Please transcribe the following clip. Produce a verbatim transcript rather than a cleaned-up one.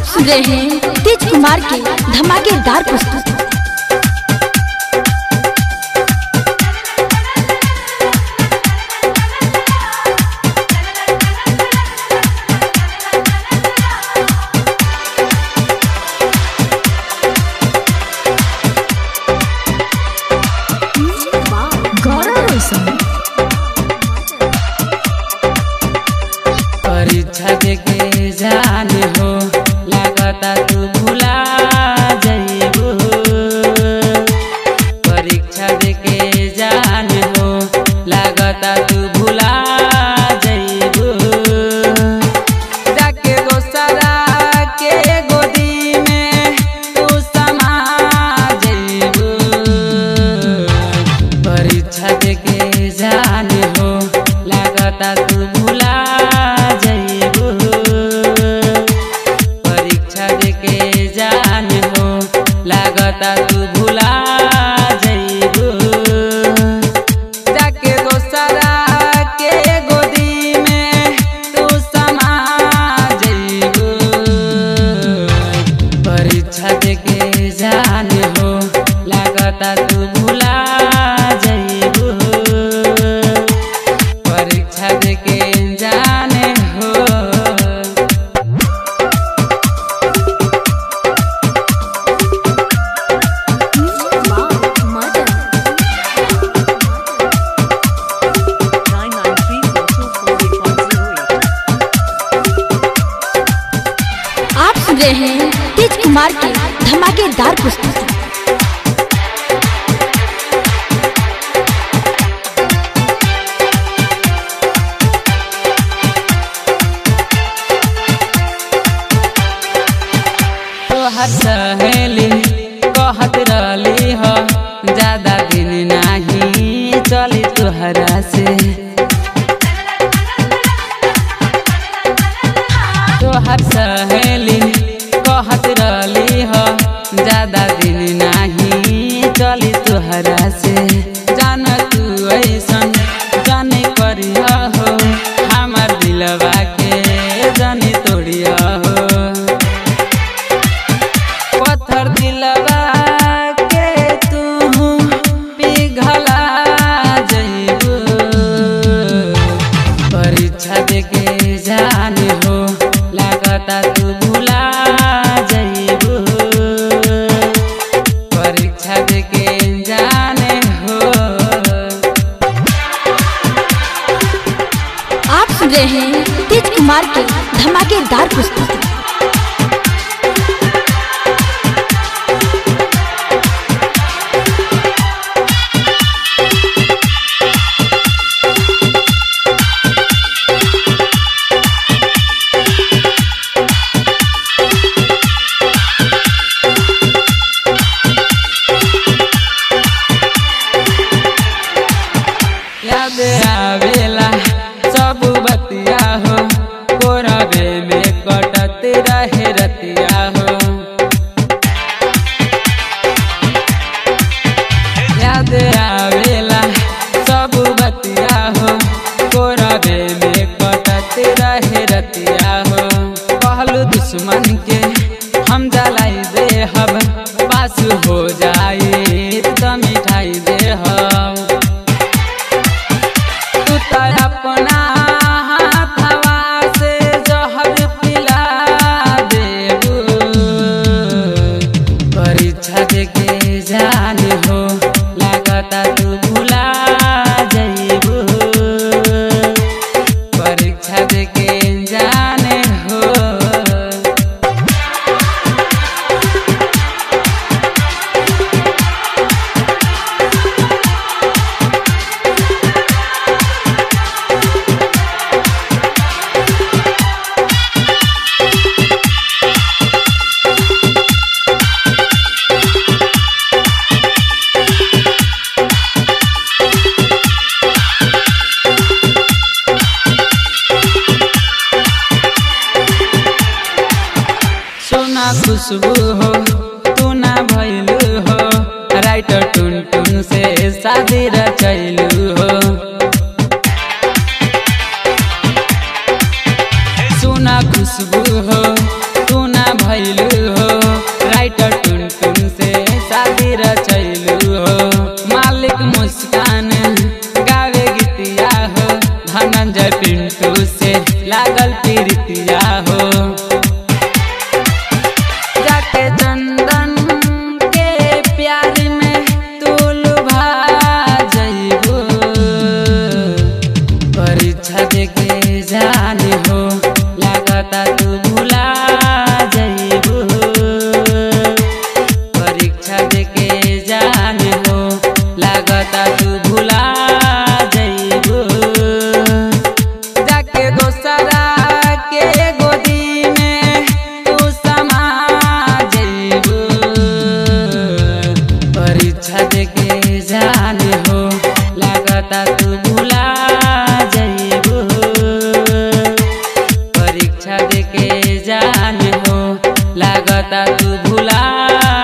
सुन रहे हैं तेज कुमार की धमाकेदार प्रस्तुति। परीक्षा देके जाने हो लागता तू भुला जाइबू। परीक्षा देके जाने हो लागता तू भुला जाइबू। जाके दोसरा के गोदी में तू समा जाइबू। परीक्षा देके जाने हो लागता तू भुला लागता तू भुला जाइबू। जाके दोसरा के गोदी में तू समा जाइबू। परीक्षा देके जाने हो लागता तू भुला जाइबू। परीक्षा देके जाने हो रहे हैं तेज कुमार की धमाकेदार प्रस्तुति। तोहर सहेली कहत रहली हो ज्यादा दिन नहीं चली तोहरा से। तोहर सहेली कहत रहली हो ज्यादा दिन नहीं चली तोहरा से। जान तू ऐसन जाने करिया हो हमार दिलवा के जाने तोड़िया हो। पत्थर दिलवा के तू पिघला जाइबू। परीक्षा देके जाने हो लागता तू भुला जाइबू। परीक्षा देके जाने हो। आप सुन रहे हैं तेज कुमार की धमाकेदार प्रस्तुति। याद आवेला सब बतिया हो कोरबे में कटत रहे रतिया हो। याद आवेला सब बतिया हो कोरबे में कटत रहे रतिया हो। कहलू दुश्मन के हम जलाई दे हब पास हो जाए तो मिठाई दे हम। अपना हाथवा से जहर पिला देबू। परीक्षा देके जाने हो लागता तू भुला जाइबू। परीक्षा देके जाने हो। खुशबू हो तू ना भइलू हो राइटर टुन टुन से शादी रचैलू हो। सुना खुशबू हो तू ना भइलू हो राइटर टुन टुन से शादी रचैलू हो। मालिक मुस्कान गावे गीतिया हो धनंजय पिंटू से लागल प्रीतिया हो। जाके चंदन के प्यार में तू लुभा जइबो परीक्षा देके जान हो लागता तू भुला जइबो परीक्षा देके जान हो लागता तू भुला जइबो। जाके दोसरा के गोदी में तू समा जइबो परीक्षा देके जान हो लागता तू भुला जइबो परीक्षा देके जान हो लागता तू भुला